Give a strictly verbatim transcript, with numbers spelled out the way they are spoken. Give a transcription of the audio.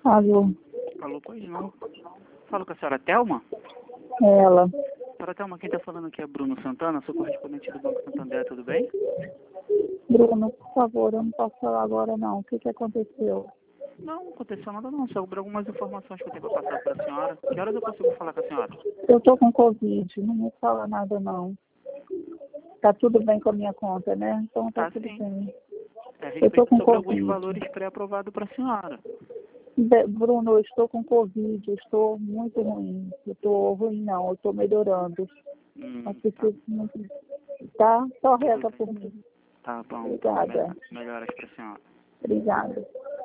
Alô? Alô, pois não. Falo com a senhora Thelma? Ela. Senhora Thelma, quem está falando aqui é Bruno Santana, sou correspondente do Banco Santander, tudo bem? Bruno, por favor, eu não posso falar agora não. O que que aconteceu? Não, não aconteceu nada não, sobre algumas informações que eu tenho para passar para a senhora. Que horas eu consigo falar com a senhora? Eu tô com Covid, não me fala nada não. Tá tudo bem com a minha conta, né? Então tá Tá tudo sim. bem. É a Eu tô respeito com sobre alguns Covid. valores pré-aprovados para a senhora. Be- Bruno, eu estou com Covid, eu estou muito ruim. Eu tô ruim não, eu tô melhorando. Mas Hum, tá. preciso muito. Tá? Só Tudo reza bem. por mim. Tá bom. Obrigada. Me- Melhoras para a senhora. Obrigada.